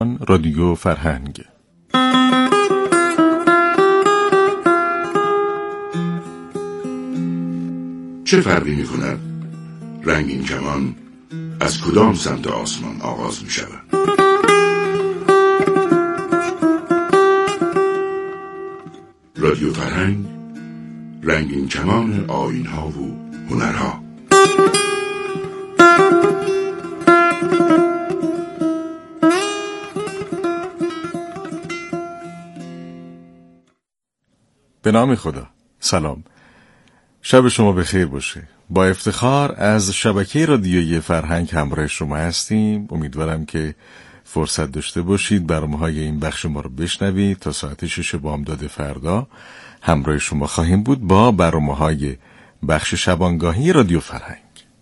رادیو فرهنگ. چه فرقی می کند رنگین کمان از کدام سمت آسمان آغاز می شود؟ رادیو فرهنگ، رنگین کمان آیین‌ها و هنرها. به نام خدا. سلام، شب شما بخیر باشه. با افتخار از شبکه رادیویی فرهنگ همراه شما هستیم. امیدوارم که فرصت داشته باشید برنامه‌های این بخش ما رو بشنوید. تا ساعت 6 بامداد فردا همراه شما خواهیم بود با برنامه‌های بخش شبانگاهی رادیو فرهنگ.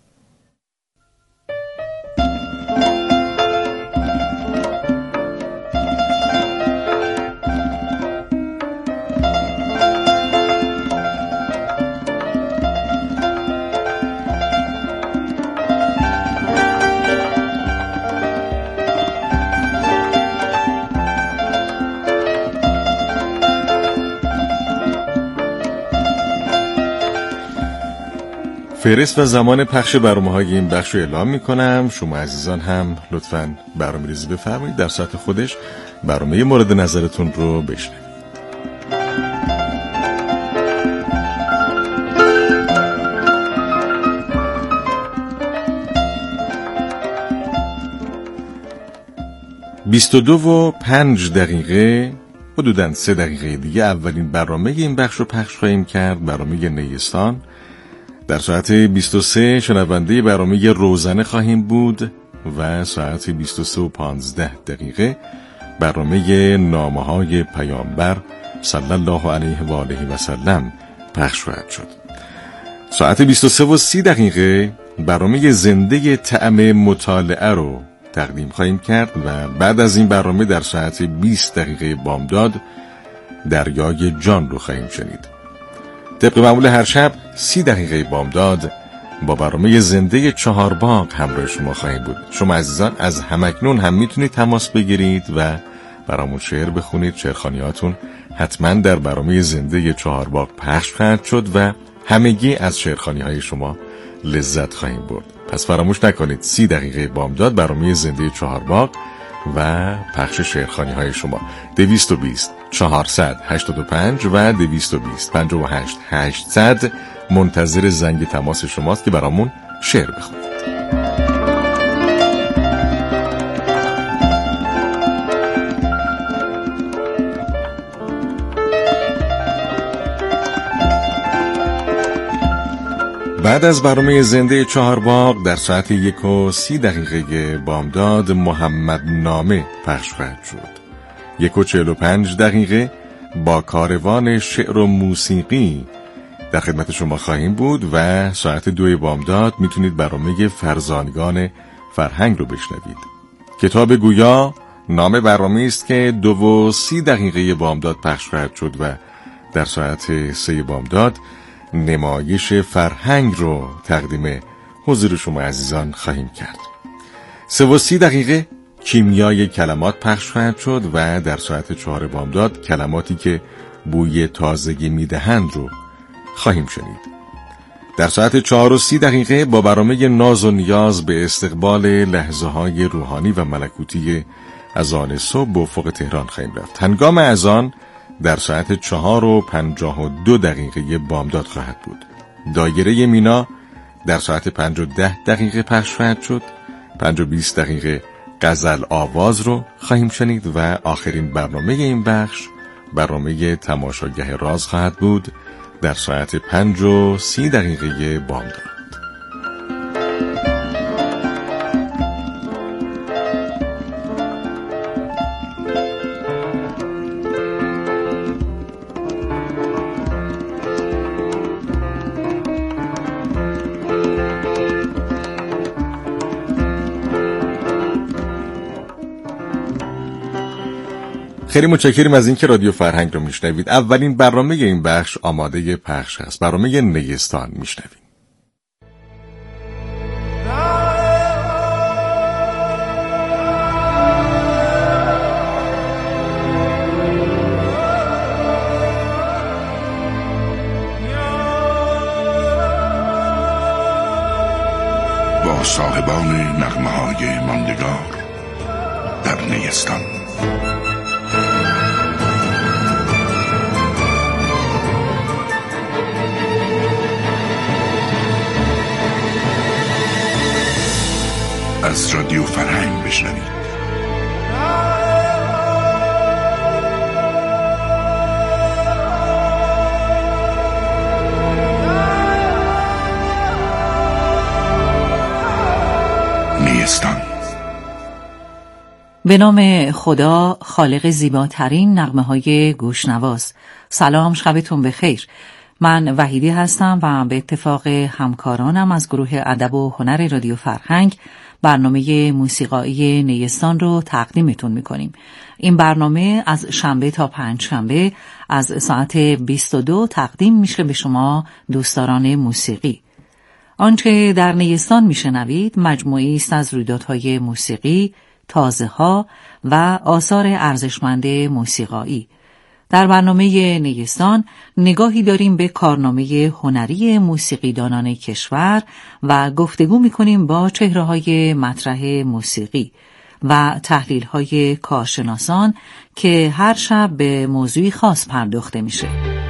فهرست و زمان پخش برنامه‌های این بخش رو اعلام می‌کنم. شما عزیزان هم لطفاً برنامه‌ریزی بفرمایید، در ساعت خودش برنامه مورد نظرتون رو بشنوید. بیستو و 5 دقیقه، حدوداً 3 دقیقه دیگه اولین برنامه این بخش رو پخش خواهیم کرد، برنامه نیستان. در ساعت 23 شنونده برنامه روزنه خواهیم بود و ساعت 23 و 15 دقیقه برنامه نامه‌های پیامبر صلی الله علیه و آله و سلم پخش خواهد شد. ساعت 23 و 30 دقیقه برنامه زنده طعم مطالعه رو تقدیم خواهیم کرد و بعد از این برنامه در ساعت 20 دقیقه بامداد دریای جان رو خواهیم شنید. طبق معمول هر شب 30 دقیقه بامداد با برنامه زنده چهارباغ همراه شما خواهیم بود. شما عزیزان از همکنون هم میتونید تماس بگیرید و برامون شعر بخونید. شعرخوانیاتون حتما در برنامه زنده چهارباغ پخش خواهد شد و همگی از شعرخوانی‌های شما لذت خواهیم برد. پس فراموش نکنید 30 دقیقه بامداد برنامه زنده چهارباغ و پخش شعرخوانی‌های شما. 220 485 و 220 58 800 منتظر زنگ تماس شماست که برامون شعر بخونید. بعد از برنامه زنده چهارباغ در ساعت 1 و 30 دقیقه بامداد محمد نامه پخش خواهد شد. 1 و 45 دقیقه با کاروان شعر و موسیقی در خدمت شما خواهیم بود و ساعت 2 بامداد میتونید برنامه فرزانگان فرهنگ رو بشنوید. کتاب گویا نام برنامه است که 2 و 30 دقیقه بامداد پخش خواهد شد و در ساعت 3 بامداد نمایش فرهنگ رو تقدیم حضور شما عزیزان خواهیم کرد. 3 و 30 دقیقه کیمیای کلمات پخش خواهد شد و در ساعت 4 بامداد کلماتی که بوی تازگی میدهند رو خواهیم شنید. در ساعت 4 و 30 دقیقه با برنامه ناز و نیاز به استقبال لحظه های روحانی و ملکوتی اذان صبح به افق تهران خواهیم رفت. هنگام اذان در ساعت 4 و 52 دقیقه بامداد خواهد بود. دایره مینا در ساعت 5 و 10 دقیقه پخش خواهد شد. 5 و 20 دقیقه غزل آواز رو خواهیم شنید و آخرین برنامه این بخش برنامه تماشاگاه راز خواهد بود در ساعت 5 و 30 دقیقه بامداد. خیلی متشکریم از اینکه رادیو فرهنگ رو میشنوید. اولین برنامه این بخش آماده پخش است. برنامه نیستان میشنوید. نغمه‌های ماندگار در نیستان. از رادیو فرهنگ بشنوید. نیستان. به نام خدا، خالق زیباترین نغمه‌های گوشنواز. سلام، شبتون بخیر. من وحیدی هستم و به اتفاق همکارانم از گروه ادب و هنر رادیو فرهنگ برنامه موسیقایی نیستان رو تقدیمتون میکنیم. این برنامه از شنبه تا پنجشنبه از ساعت 22 تقدیم میشه به شما دوستداران موسیقی. آنچه در نیستان میشنوید مجموعی است از رویدادهای موسیقی، تازه‌ها و آثار ارزشمند موسیقایی. در برنامه نیستان نگاهی داریم به کارنامه هنری موسیقیدانان کشور و گفتگو می‌کنیم با چهره‌های مطرح موسیقی و تحلیل‌های کارشناسان که هر شب به موضوعی خاص پرداخته میشه.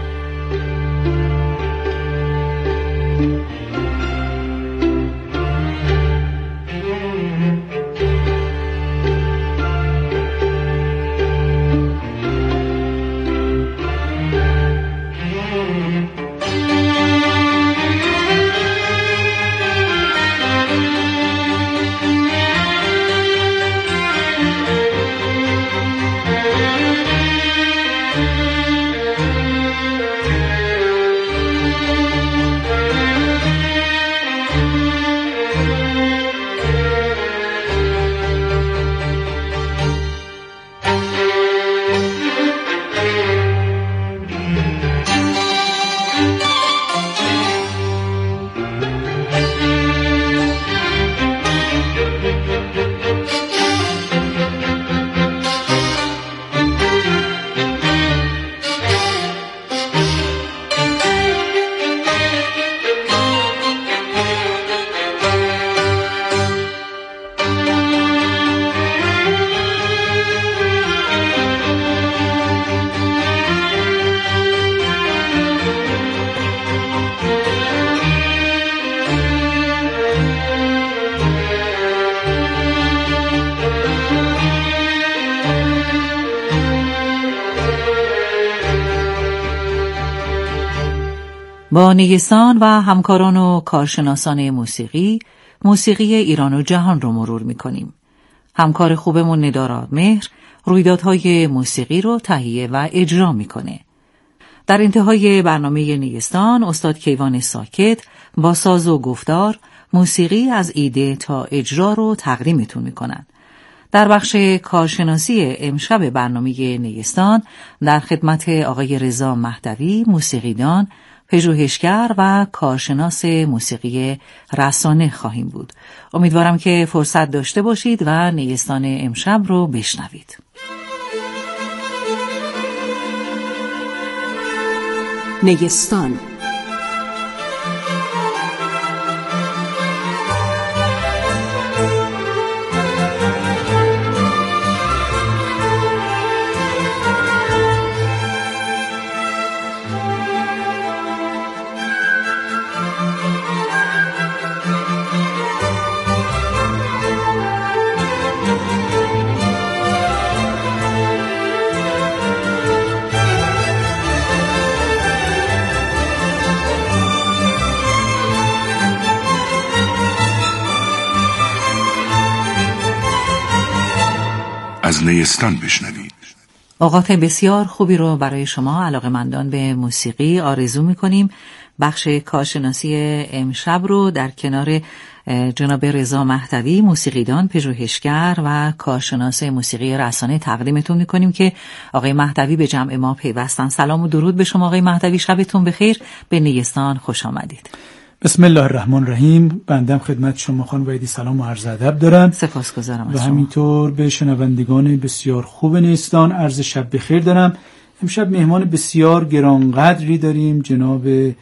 با نیستان و همکاران و کارشناسان موسیقی ایران و جهان رو مرور می‌کنیم. همکار خوبمون ندارد مهر رویدادهای موسیقی رو تهیه و اجرا می‌کنه. در انتهای برنامه نیستان استاد کیوان ساکت با ساز و گفتار موسیقی از ایده تا اجرا رو تقدیمتون می‌کنند. در بخش کارشناسی امشب برنامه نیستان در خدمت آقای رضا مهدوی، موسیقیدان، پژوهشگر و کارشناس موسیقی رسانه خواهیم بود. امیدوارم که فرصت داشته باشید و نیستان امشب رو بشنوید. نیستان. از نیستان بشنوید. اوقات بسیار خوبی رو برای شما علاقه‌مندان به موسیقی آرزو می‌کنیم. بخش کارشناسی امشب رو در کنار جناب رضا مهدوی، موسیقیدان، پژوهشگر و کارشناس موسیقی رسانه تقدیمتون می‌کنیم که آقای مهدوی به جمع ما پیوستن. سلام و درود به شما آقای مهدوی، شبتون بخیر، به نیستان خوش آمدید. بسم الله الرحمن الرحیم. بنده خدمت شما خانم وحیدی سلام و عرض ادب دارم. سپاسگزارم از و شما. همینطور به شنوندگان بسیار خوب نیستان عرض شب بخیر دارم. امشب مهمان بسیار گرانقدری داریم، جناب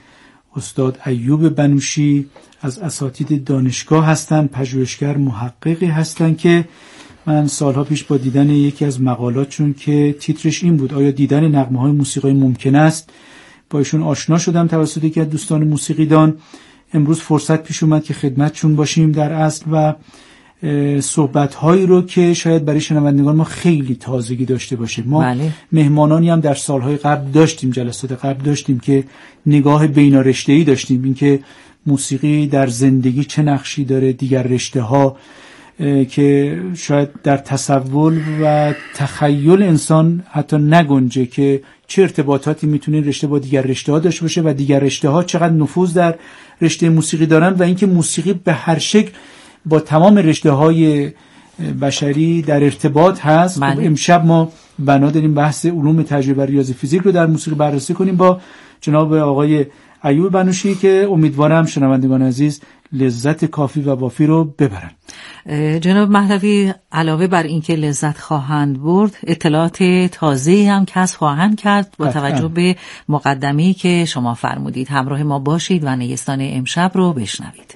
استاد ایوب بنوشی از اساتید دانشگاه هستند، پژوهشگر محققی هستند که من سالها پیش با دیدن یکی از مقالاتشون که تیترش این بود آیا دیدن نغمه‌های موسیقی ممکن است، با ایشون آشنا شدم توسط یکی از دوستان موسیقیدان. امروز فرصت پیش اومد که خدمتشون باشیم در اصل و صحبت‌هایی رو که شاید برای شنوندگان ما خیلی تازگی داشته باشه. ما مهمانانی هم در سالهای قبل داشتیم، جلسات قبل داشتیم که نگاه بینارشته‌ای داشتیم، اینکه موسیقی در زندگی چه نقشی داره، دیگر رشته‌ها که شاید در تصور و تخیل انسان حتی نگنجه که چه ارتباطاتی میتونه رشته با دیگر رشته‌ها داشته باشه و دیگر رشته‌ها چقدر نفوذ در رشته موسیقی دارن و اینکه موسیقی به هر شکل با تمام رشته‌های بشری در ارتباط هست. امشب ما بنا داریم بحث علوم تجربه ریاضی فیزیک رو در موسیقی بررسی کنیم با جناب آقای ایوب بنوشی که امیدوارم شنوندگان عزیز لذت کافی و وافی رو ببرن. جناب مهدوی علاوه بر اینکه لذت خواهند برد، اطلاعات تازه‌ای هم کسب خواهند کرد با توجه به مقدمه‌ای که شما فرمودید. همراه ما باشید و نیستان امشب رو بشنوید.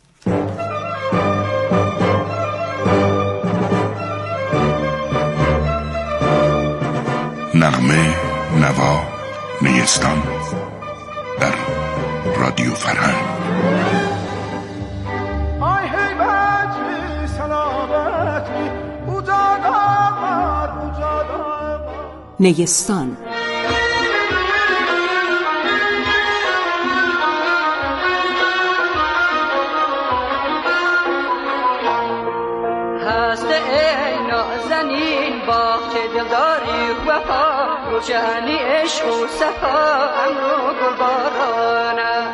نغمه نوا نیستان در رادیو فرهنگ. نیستان هست ای نازنین باغچه دلداری وفا، روشنی عشق و صفا امرو گلبارانه.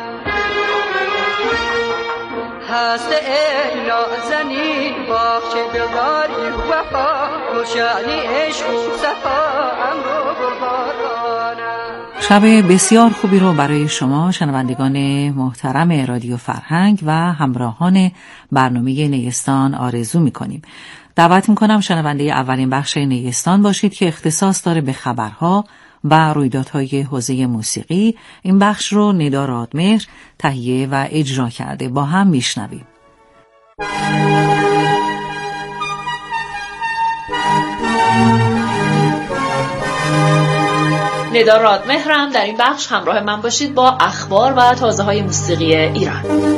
هست ای نازنین باغچه دلداری وفا، روشنی عشق و صفا امرو گلبارانه. شب بسیار خوبی رو برای شما شنوندگان محترم رادیو فرهنگ و همراهان برنامه نیستان آرزو می‌کنیم. دعوت می‌کنم شنونده اولین بخش نیستان باشید که اختصاص داره به خبرها و رویدادهای حوزه موسیقی. این بخش رو ندا رادمهر تهیه و اجرا کرده، با هم میشنویم. ندا رادمهرم. در این بخش همراه من باشید با اخبار و تازه‌های موسیقی ایران.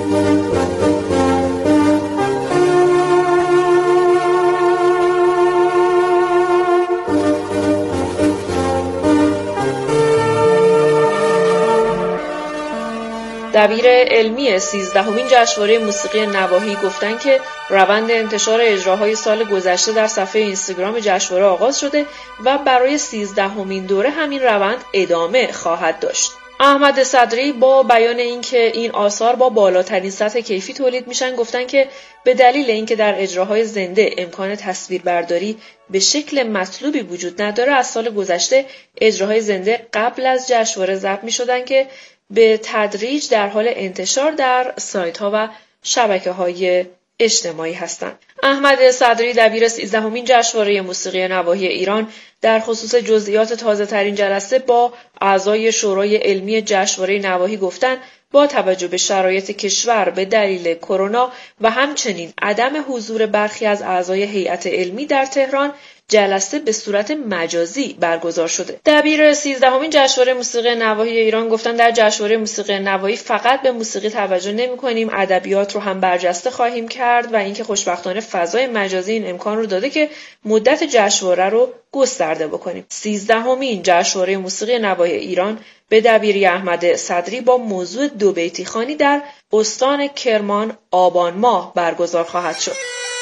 دبیر علمی 13مین جشنواره موسیقی نواحی گفتن که روند انتشار اجراهای سال گذشته در صفحه اینستاگرام جشنواره آغاز شده و برای 13مین دوره همین روند ادامه خواهد داشت. احمد صدری با بیان اینکه این آثار با بالاترین سطح کیفی تولید میشن گفتن که به دلیل اینکه در اجراهای زنده امکان تصویربرداری به شکل مطلوبی وجود نداره، از سال گذشته اجراهای زنده قبل از جشنواره ضبط میشدن که به تدریج در حال انتشار در سایت‌ها و شبکه‌های اجتماعی هستند. احمد صدری دبیر 13مین جشنواره موسیقی نواحی ایران در خصوص جزئیات تازه‌ترین جلسه با اعضای شورای علمی جشنواره نواحی گفتند با توجه به شرایط کشور به دلیل کرونا و همچنین عدم حضور برخی از اعضای هیئت علمی در تهران، جلسه به صورت مجازی برگزار شده. دبیر 13مین جشنواره موسیقی نواحی ایران گفتن در جشنواره موسیقی نواحی فقط به موسیقی توجه نمی‌کنیم، ادبیات رو هم برجسته خواهیم کرد و اینکه خوشبختانه فضای مجازی این امکان رو داده که مدت جشنواره رو گسترده بکنیم. 13مین جشنواره موسیقی نواحی ایران به دبیری احمد صدری با موضوع دو بیتی خوانی در استان کرمان آبان ماه برگزار خواهد شد.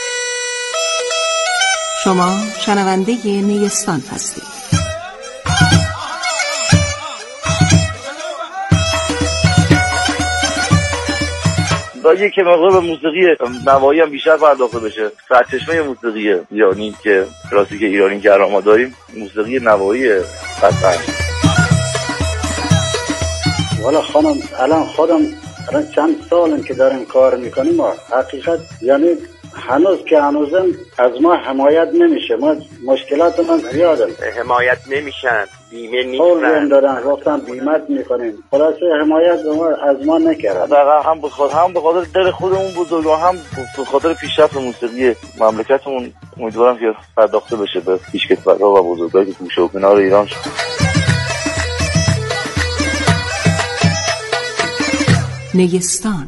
شما شنونده نیستان هستید. با یک مقدار به موسیقی نواحی هم بیشتر پرداخته بشه. سرچشمه موسیقی ایرانی که کلاسیک ایرانی که ما داریم موسیقی نواحی قطعا. والا خودم الان چند سالم که داریم کار میکنیم، حقیقت یعنی هنوز که هنوزم از ما حمایت نمیشه. ما مشکلات من زیاده، حمایت نمیشن، بیمه نیستن، دارن گفتن بیمت میکنیم، خلاصه حمایت از ما نکردن. دقیقا هم به خاطر دل خودمون بزرگ و هم به خاطر پیشرفت موسیقی مملکتمون امیدوارم که پرداخته بشه به پیشکسوت‌ها و بزرگایی که گوشه و کنار ایران شد. نیستان.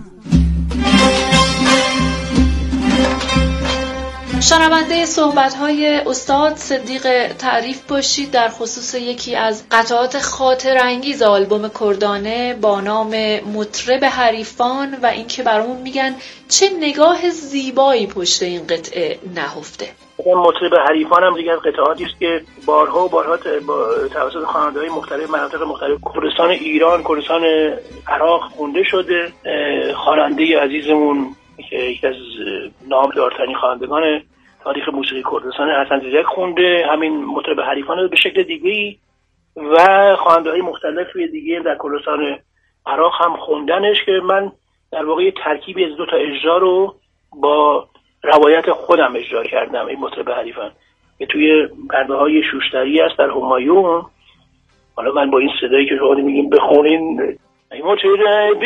شنونده صحبت‌های استاد صدیق تعریف باشید در خصوص یکی از قطعات خاطر انگیز آلبوم کردانه با نام مطرب حریفان و اینکه برامون میگن چه نگاه زیبایی پشت این قطعه نهفته. مطرب حریفان هم دیگه از قطعاتی است که بارها و بارها توسط خواننده‌های مختلف مناطق مختلف کردستان ایران، کردستان عراق خونده شده. خواننده عزیزمون که یکی از نامدارترین خوانندگان تاریخ موسیقی کردستان حسن زیزک خونده، همین مطرب حریفان به شکل دیگه‌ای و خواننده‌های مختلف دیگه در کردستان عراق هم خوندنش که من در واقع ترکیبی از دو تا اجرا رو با روایت خودم اجرا کردم. این مطرب حریفان که توی پرده‌های شوشتری است در همایون. حالا من با این صدایی که شما میگیم بخونین: ای مطرب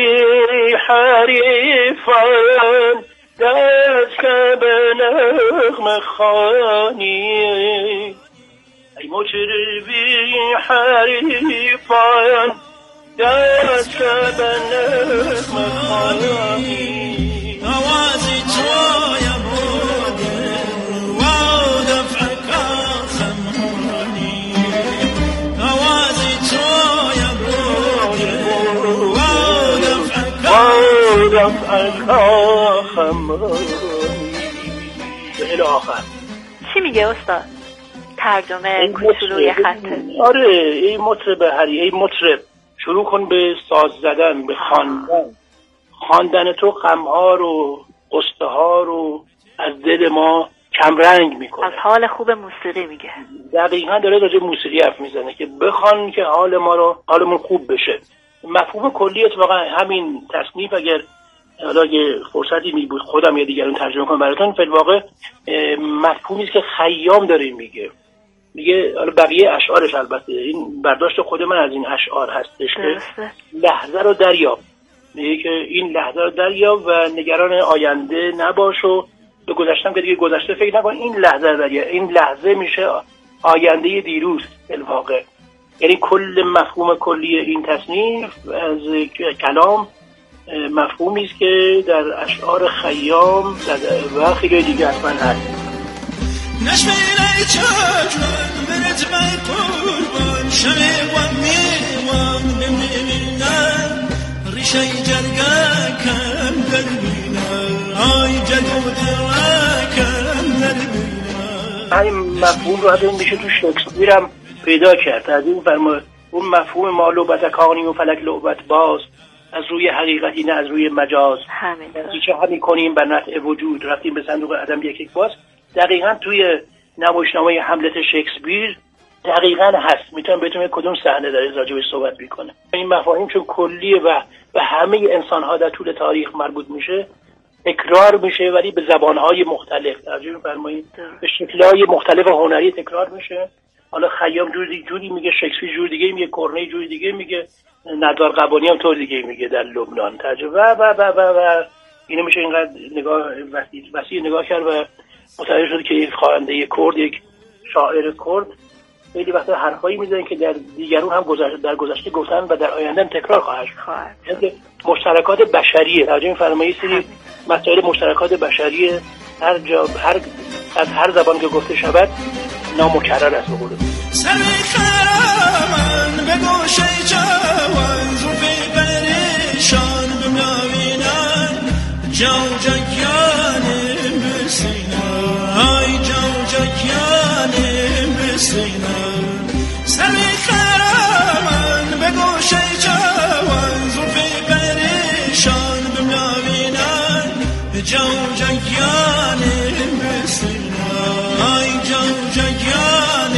حریفان دست که به نغمه خوانی، ای مطرب حریفان دست که به نغمه خوانی، آوازی توی بوده و دفعک خمرانی، آوازی توی بوده و دفعک خمرانی. به آخر چی میگه استاد؟ ترجمه کوچولوی خطه. آره، این مطرب این مطرب شروع کن به ساز زدن، به خواندن تو غم‌ها رو، قصه ها رو از دل ما کمرنگ میکنه. از حال خوب موسیقی میگه. دقیقاً داره راجع به موسیقی حرف میزنه که بخوان که حالمون خوب بشه. مفهوم کلی اتفاقا همین تصنیف اگر فرصتی می بود خودم یا دیگران ترجمه کنم براتون، فی الواقع مفهومی است که خیام داره میگه حالا بقیه اشعارش، البته این برداشت خود من از این اشعار هستش که لحظه رو دریاب، میگه که این لحظه رو دریاب و نگران آینده نباش و به گذشتم که دیگه گذشته فکر نکن، این لحظه رو دریاب. این لحظه میشه آینده دیروز الواقع. یعنی کل مفهوم کلی این تصنیف از کلام مفهومی است که در اشعار خیام و خیلی دیگه اصلا هست. نشمینه چاچون برد من قربان شمی و میوان بمینم ریشه جرگه کم دربینم آی جدود کم دربینم. همین مفهوم رو از این میشه تو شکسپیر هم پیدا کرد. از این اون مفهوم ما لعبت کانی و فلک لعبت باز، از روی حقیقتی نه از روی مجاز، چه همی کنیم بر نطع وجود رفتیم به صندوق عدم یک باز. دقیقاً توی نمایشنامه هملت شکسپیر دقیقاً هست. میتونم بهتون کدوم صحنه داره راجعش صحبت میکنه. این مفاهیم چون کلیه و به همه انسان‌ها در طول تاریخ مربوط میشه، تکرار میشه ولی به زبان‌های مختلف. ترجمه فرمایید به شکل‌های مختلف هنری تکرار میشه. حالا خیام جوری میگه، شکسپیر جور دیگه میگه، کورنی جور دیگه میگه، ندار قبانی هم طور دیگه میگه در لبنان. ترجمه و اینو میشه اینقدر نگاه وسیع نگاه کرد و متوجه شد که یک خواننده کرد، یک شاعر کرد خیلی وقتا حرفایی میزنه که در دیگرون هم در گذشته گفتن و در آینده هم تکرار خواهد شد. یعنی مشترکات بشریه. ترجمه فرمایید سری مسائل مشترکات بشریه از هر زبان که گفته شود نامکرر است. بقوله سر خرمن به گوشه جوان زوفی پریشان بمناوینن جوجکیان بسینن آی جوجکیان بسینن سر خرمن به گوشه جوان زوفی پریشان بمناوینن جوجکیان بسینن آی جوجکیان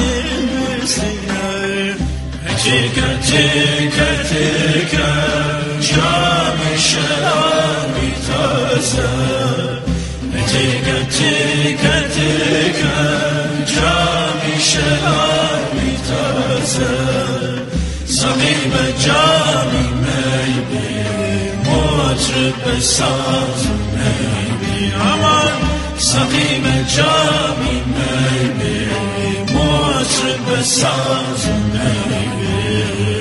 بسینن تیکر تیکر تیکر جام شرابی تازه تیکر سقیم جامی میبی مطرب ساز میبی امان سقیم جامی میبی مطرب ساز میبی.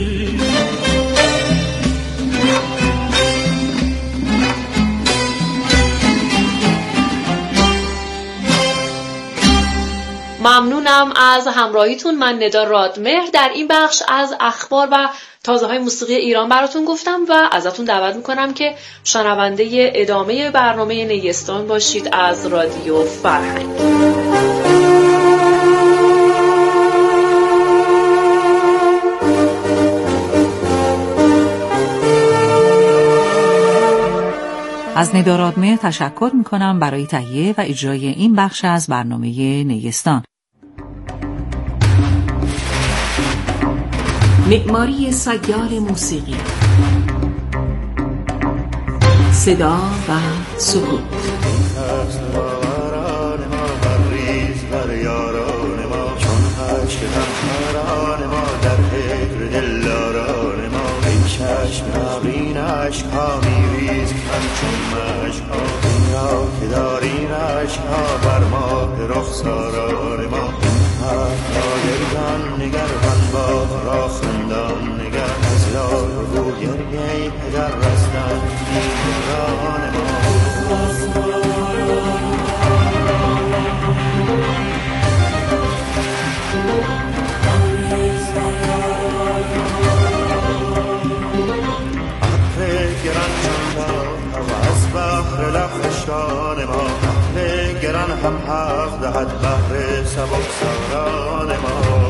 ممنونم از همراهیتون. من ندا رادمهر در این بخش از اخبار و تازه های موسیقی ایران براتون گفتم و ازتون دعوت میکنم که شنونده ادامه برنامه نیستان باشید از رادیو فرهنگ. از ندا رادمهر تشکر میکنم برای تهیه و اجرای این بخش از برنامه نیستان. معماری سیال موسیقی، صدا و سکوت. چشم نبرین عشقا میریز همچون مشقا این را که دارین عشقا بر ماه رخساران ما این حرف را گردان نگر بنباد را خندان نگر از لال و گریه پدر رستن دیگران ما. لخشان ما گران هم حق دهد بحر سبکساران ما.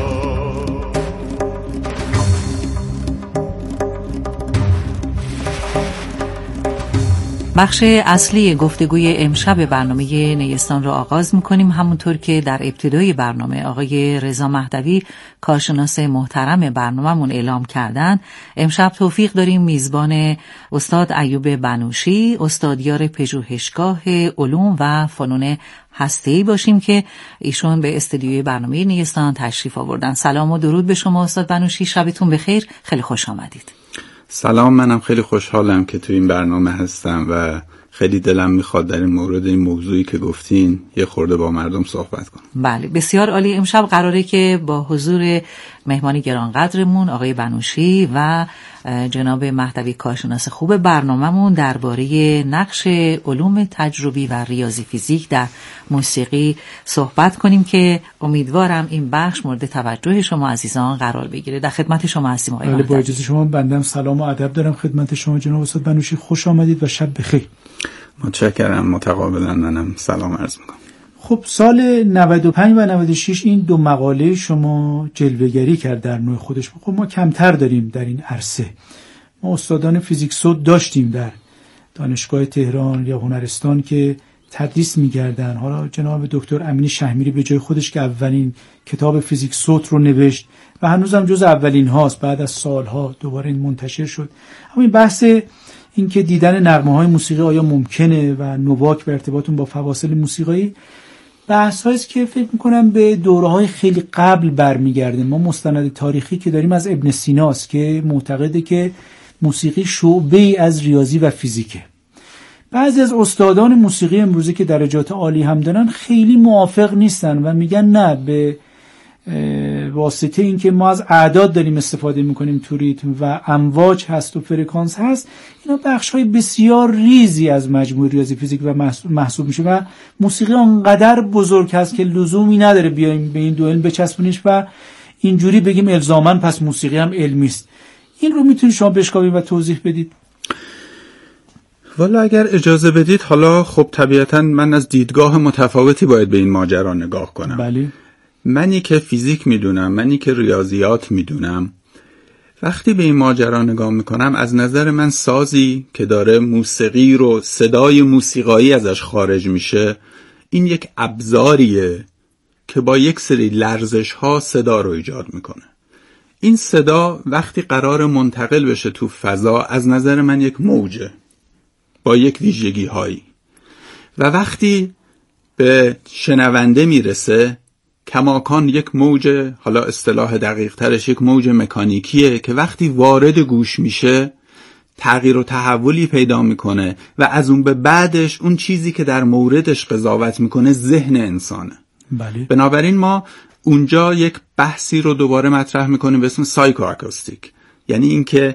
بخش اصلی گفتگوی امشب برنامه نیستان را آغاز می‌کنیم. همونطور که در ابتدای برنامه آقای رضا مهدوی کارشناس محترم برنامه‌مون اعلام کردن، امشب توفیق داریم میزبان استاد ایوب بنوشی، استادیار پژوهشگاه علوم و فنون هسته‌ای باشیم که ایشون به استودیوی برنامه نیستان تشریف آوردن. سلام و درود به شما استاد بنوشی، شبتون بخیر، خیلی خوش آمدید. سلام، منم خیلی خوشحالم که تو این برنامه هستم و خیلی دلم میخواد در این مورد این موضوعی که گفتین یه خورده با مردم صحبت کنم. بله، بسیار عالی. امشب قراره که با حضور مهمان گرانقدرمون آقای بنوشی و جناب مهدوی کارشناس خوب برنامه‌مون درباره نقش علوم تجربی و ریاضی فیزیک در موسیقی صحبت کنیم که امیدوارم این بخش مورد توجه شما عزیزان قرار بگیره. در خدمت شما هستیم آقای مهدوی. با اجازه شما بندم سلام و ادب دارم خدمت شما جناب استاد بنوشی. خوش آمدید و شب بخیر. متشکرم، متقابلا منم سلام عرض میکنم. خب سال 95 و 96 این دو مقاله شما جلوه‌گری کرد در نوع خودش. خب ما کمتر داریم در این عرصه. ما استادان فیزیک سود داشتیم در دانشگاه تهران یا هنرستان که تدریس می‌کردن. حالا جناب دکتر امین شهمیری به جای خودش که اولین کتاب فیزیک سود رو نوشت و هنوزم جز اولین هاست، بعد از سالها دوباره این منتشر شد. اما این بحث این که دیدن نغمه‌های موسیقی آیا ممکنه و نواک به ارتباطون با فواصل موسیقایی، بحث هاییست که فکر میکنم به دوره‌های خیلی قبل برمیگرده. ما مستند تاریخی که داریم از ابن سیناست که معتقده که موسیقی شعبه‌ای از ریاضی و فیزیکه. بعضی از استادان موسیقی امروزی که درجات عالی هم دارن خیلی موافق نیستن و میگن نه، به واسطه این که ما از اعداد داریم استفاده میکنیم تو ریتم و امواج هست و فرکانس هست، اینا بخش‌های بسیار ریزی از مجموعه ریاضی فیزیک و محسوب میشه و موسیقی انقدر بزرگ هست که لزومی نداره بیایم به این دو علم بچسبونیش و اینجوری بگیم الزاماً پس موسیقی هم علمی است. این رو میتونید شما بشکافید و توضیح بدید؟ والا اگر اجازه بدید، حالا خب طبیعتاً من از دیدگاه متفاوتی باید به این ماجرا نگاه کنم. بله. منی که فیزیک میدونم، منی که ریاضیات میدونم، وقتی به این ماجرا نگاه میکنم از نظر من سازی که داره موسیقی رو، صدای موسیقایی ازش خارج میشه، این یک ابزاریه که با یک سری لرزش ها صدا رو ایجاد میکنه. این صدا وقتی قرار منتقل بشه تو فضا از نظر من یک موجه با یک ویژگی هایی و وقتی به شنونده میرسه کماکان یک موج، حالا اصطلاح دقیق ترش یک موج مکانیکیه که وقتی وارد گوش میشه تغییر و تحولی پیدا میکنه و از اون به بعدش اون چیزی که در موردش قضاوت میکنه ذهن انسانه. بله. بنابراین ما اونجا یک بحثی رو دوباره مطرح میکنیم به اسم سایکواکوستیک، یعنی اینکه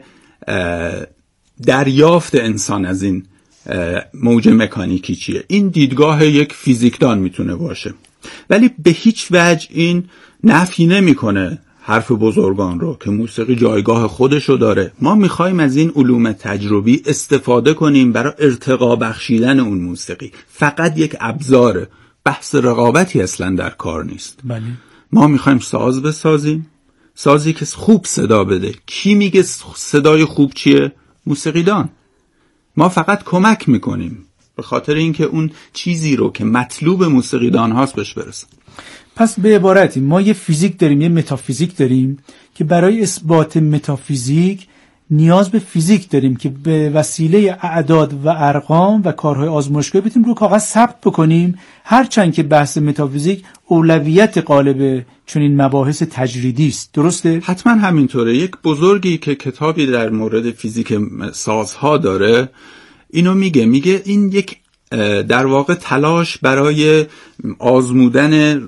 دریافت انسان از این موج مکانیکی چیه. این دیدگاه یک فیزیکدان میتونه باشه، ولی به هیچ وجه این نفی نمیکنه حرف بزرگان رو که موسیقی جایگاه خودشو داره. ما میخوایم از این علوم تجربی استفاده کنیم برای ارتقا بخشیدن اون موسیقی. فقط یک ابزار، بحث رقابتی اصلا در کار نیست. بله. ما میخوایم ساز بسازیم، سازی که خوب صدا بده. کی میگه صدای خوب چیه؟ موسیقیدان. ما فقط کمک میکنیم به خاطر اینکه اون چیزی رو که مطلوب موسیقیدان هاست بهش برسن. پس به عبارتی ما یه فیزیک داریم، یه متافیزیک داریم که برای اثبات متافیزیک نیاز به فیزیک داریم که به وسیله اعداد و ارقام و کارهای آزمایشگاهی بتونیم رو کاغذ ثبت بکنیم، هرچند که بحث متافیزیک اولویت غالب چنین مباحث تجریدی است. درسته؟ حتما همینطوره. یک بزرگی که کتابی در مورد فیزیک سازها داره اینو میگه این یک در واقع تلاش برای آزمودن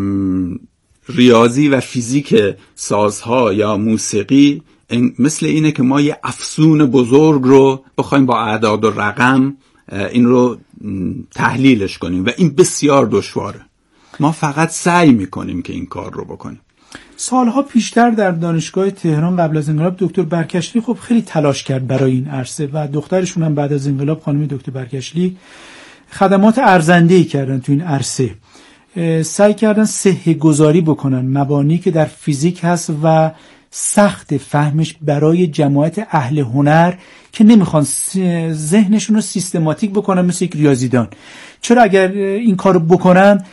ریاضی و فیزیک سازها یا موسیقی مثل اینه که ما یه افسون بزرگ رو بخوایم با اعداد و رقم این رو تحلیلش کنیم و این بسیار دشواره. ما فقط سعی میکنیم که این کار رو بکنیم. سالها پیشتر در دانشگاه تهران قبل از انقلاب دکتر برکشلی خب خیلی تلاش کرد برای این عرصه و دخترشون هم بعد از انقلاب خانم دکتر برکشلی خدمات ارزنده‌ای کردن تو این عرصه. سعی کردن صحه گذاری بکنن مبانی که در فیزیک هست و سخت فهمش برای جماعت اهل هنر که نمیخوان ذهنشون رو سیستماتیک بکنن مثل یک ریاضیدان. چرا اگر این کارو بکنن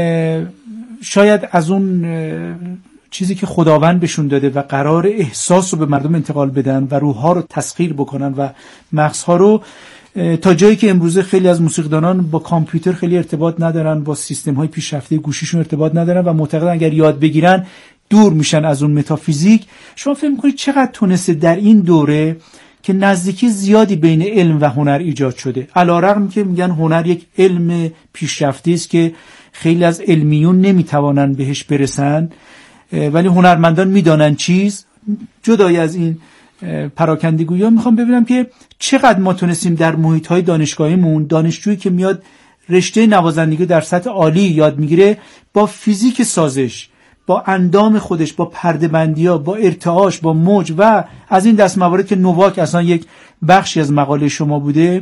شاید از اون چیزی که خداوند بهشون داده و قرار احساس رو به مردم انتقال بدن و روح‌ها رو تسخیر بکنن و مغزها رو، تا جایی که امروزه خیلی از موسیقیدانان با کامپیوتر خیلی ارتباط ندارن، با سیستم‌های پیشرفته گوشیشون ارتباط ندارن و معتقدن اگر یاد بگیرن دور میشن از اون متافیزیک. شما فکر می‌کنید چقدر تونسته در این دوره که نزدیکی زیادی بین علم و هنر ایجاد شده، علی‌رغم که میگن هنر یک علم پیشرفته است که خیلی از علمیون نمیتوانن بهش برسن، ولی هنرمندان میدانن چیز. جدای از این پراکندگویی میخوام ببینم که چقدر ما تونستیم در محیط‌های دانشگاهیمون دانشجویی که میاد رشته نوازندگی در سطح عالی یاد میگیره با فیزیک سازش، با اندام خودش، با پرده‌بندی‌ها، با ارتعاش، با موج و از این دست موارد که نوواک اصلا یک بخشی از مقاله شما بوده،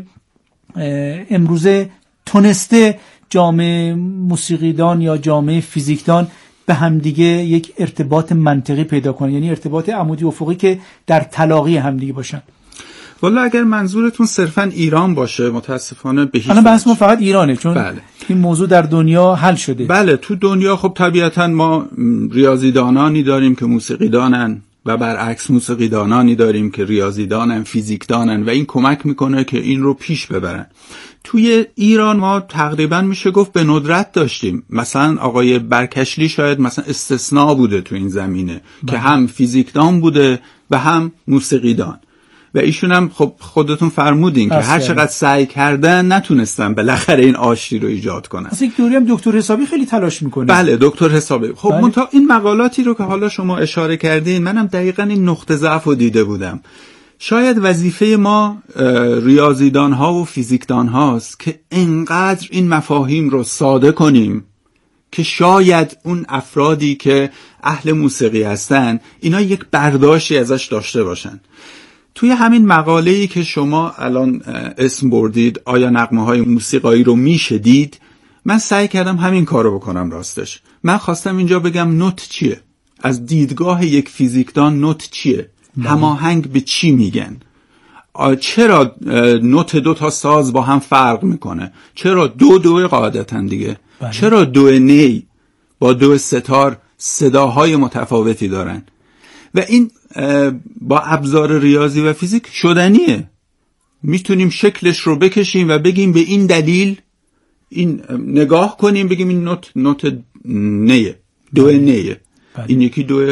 امروزه تونسته جامعه موسیقیدان یا جامعه فیزیکدان به همدیگه یک ارتباط منطقی پیدا کنن، یعنی ارتباط عمودی افقی که در تلاقی همدیگه باشن. والا اگر منظورتون صرفاً ایران باشه متاسفانه به هیچ الان بحث ما فقط ایرانه، چون بله. این موضوع در دنیا حل شده. بله تو دنیا خب طبیعتاً ما ریاضیدانانی داریم که موسیقیدانن و برعکس موسیقیدانانی داریم که ریاضیدانن، فیزیکدانن و این کمک میکنه که این رو پیش ببرن. توی ایران ما تقریبا میشه گفت به ندرت داشتیم. مثلا آقای برکشلی شاید مثلا استثناء بوده تو این زمینه که هم فیزیکدان بوده و هم موسیقیدان و ایشون هم خب خودتون فرمودین که هر چقدر سعی کردن نتونستن بالاخره این آشتی رو ایجاد کنن. از یک دوری هم دکتر حسابی خیلی تلاش میکنه. بله دکتر حسابی. خب منتها این مقالاتی رو که حالا شما اشاره کردین منم دقیقاً این نقطه ضعف رو دیده بودم. شاید وظیفه ما ریاضیدان ها و فیزیکدان هاست که انقدر این مفاهیم رو ساده کنیم که شاید اون افرادی که اهل موسیقی هستن اینا یک برداشتی ازش داشته باشن. توی همین مقاله‌ای که شما الان اسم بردید آیا نغمه‌های موسیقایی رو میشه دید، من سعی کردم همین کارو بکنم. راستش من خواستم اینجا بگم نوت چیه، از دیدگاه یک فیزیکدان نوت چیه، هماهنگ به چی میگن، چرا نوت دو تا ساز با هم فرق میکنه، چرا دو قاعدتاً دیگه چرا دو نی با دو ستار صداهای متفاوتی دارن و این با ابزار ریاضی و فیزیک شدنیه. میتونیم شکلش رو بکشیم و بگیم به این دلیل این نگاه کنیم بگیم این نوت نیه دو نیه. این یکی دو